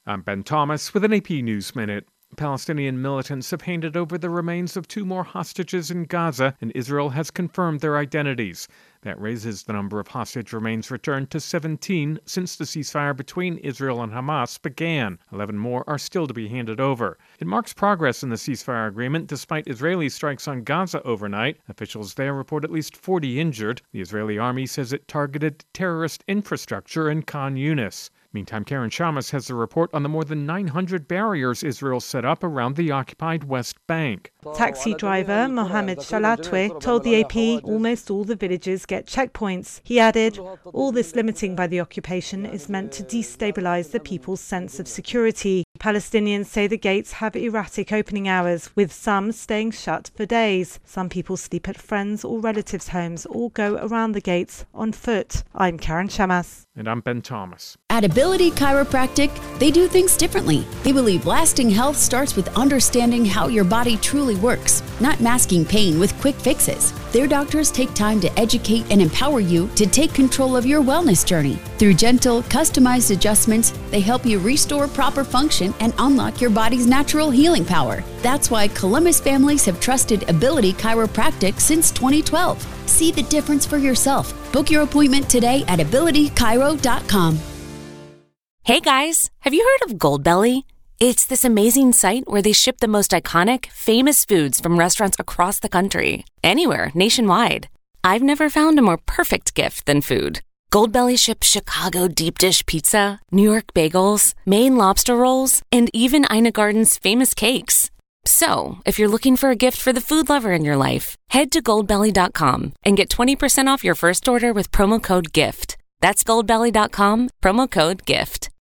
I'm Ben Thomas with an AP News Minute. Palestinian militants have handed over the remains of 2 more hostages in Gaza, and Israel has confirmed their identities. That raises the number of hostage remains returned to 17 since the ceasefire between Israel and Hamas began. 11 more are still to be handed over. It marks progress in the ceasefire agreement despite Israeli strikes on Gaza overnight. Officials there report at least 40 injured. The Israeli army says it targeted terrorist infrastructure in Khan Yunis. Meantime, Karen Shamas has a report on the more than 900 barriers Israel set up around the occupied West Bank. Taxi driver Mohamed Shalatwe told the AP almost all the villages get checkpoints. He added, all this limiting by the occupation is meant to destabilize the people's sense of security. Palestinians say the gates have erratic opening hours, with some staying shut for days. Some people sleep at friends' or relatives' homes or go around the gates on foot. I'm Karen Shamas. And I'm Ben Thomas. At Ability Chiropractic, they do things differently. They believe lasting health starts with understanding how your body truly works, not masking pain with quick fixes. Their doctors take time to educate and empower you to take control of your wellness journey. Through gentle, customized adjustments, they help you restore proper function and unlock your body's natural healing power. That's why Columbus families have trusted Ability Chiropractic since 2012. See the difference for yourself. Book your appointment today at abilitychiro.com. Hey guys, have you heard of Goldbelly? It's this amazing site where they ship the most iconic, famous foods from restaurants across the country, anywhere, nationwide. I've never found a more perfect gift than food. Goldbelly ships Chicago deep dish pizza, New York bagels, Maine lobster rolls, and even Ina Garden's famous cakes. So, if you're looking for a gift for the food lover in your life, head to goldbelly.com and get 20% off your first order with promo code GIFT. That's goldbelly.com, promo code GIFT.